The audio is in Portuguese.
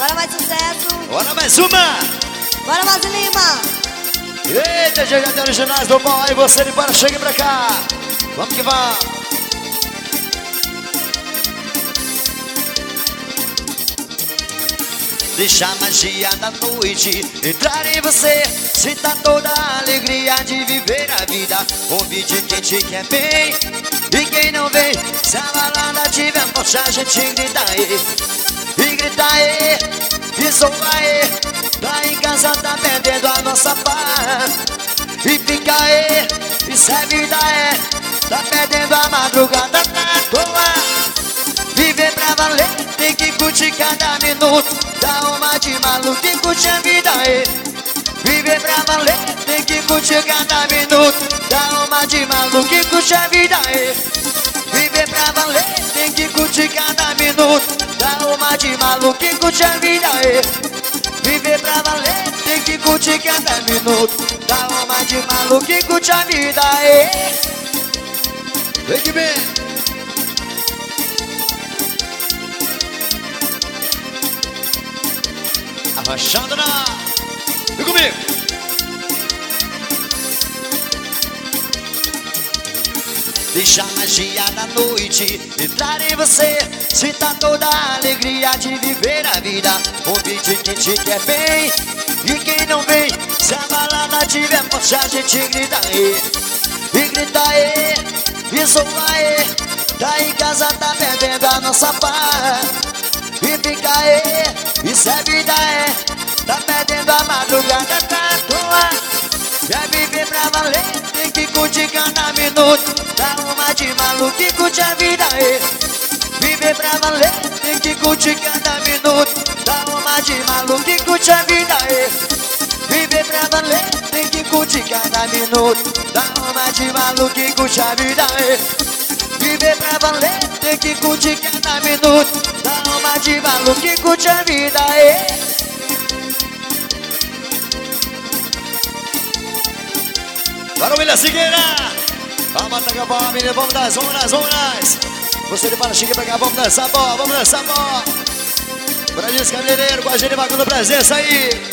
Bora mais sucesso. Bora mais uma. Bora mais Lima. Eita, chegando no ginásio do pau. Aí você de para, chegue pra cá. Vamos que vamos. Deixa a magia da noite entrar em você. Sinta toda a alegria de viver a vida. Convide quem te quer bem e quem não vem. Se a balada tiver forte, a gente grita aí. E grita aí, e solta aí. Tá em casa, tá perdendo a nossa paz. E fica aí, isso é vida é. Tá perdendo a madrugada, tá à toa. Viver pra valer, tem que curtir cada minuto. Dá uma de maluco e curte a vida aí. Viver pra valer, tem que curtir cada minuto. Dá uma de maluco e curte a vida aí. Viver pra valer, tem que curtir cada minuto. Dá uma de maluco e curte a vida aí. Viver pra valer, tem que curtir cada minuto. Dá uma de maluco e curte a vida aí. Vem que vem. Arrachando na... Vem comigo. Deixa a magia da noite entrar em você. Sinta toda a alegria de viver a vida. Convide quem te quer bem e quem não vem. Se a balada tiver forte, a gente grita aí. E grita aí, e solta aí. Tá em casa, tá perdendo a nossa paz. E fica aí, isso é vida é. Tá perdendo a madrugada, tá à toa. Quer viver pra valer, tem que curtir cada minuto. Dá uma de maluco e curte a vida aí. Viver pra valer, tem que curtir cada minuto. Dá uma de maluco e curte a vida aí. Viver pra valer, tem que curtir cada minuto. Dá uma de maluco e curte a vida aí. Viver pra valer, tem que curtir cada minuto. Dá uma de maluco e curte a vida aí. Bora, William Siqueira! Vamos atacar a bola, menina, vamos nós, vamos nós, vamos nós! Você de para, chegue pra cá, vamos dançar a bola, vamos dançar a bola! Brasil Cabeleireiro com a gente, bagulho presença aí!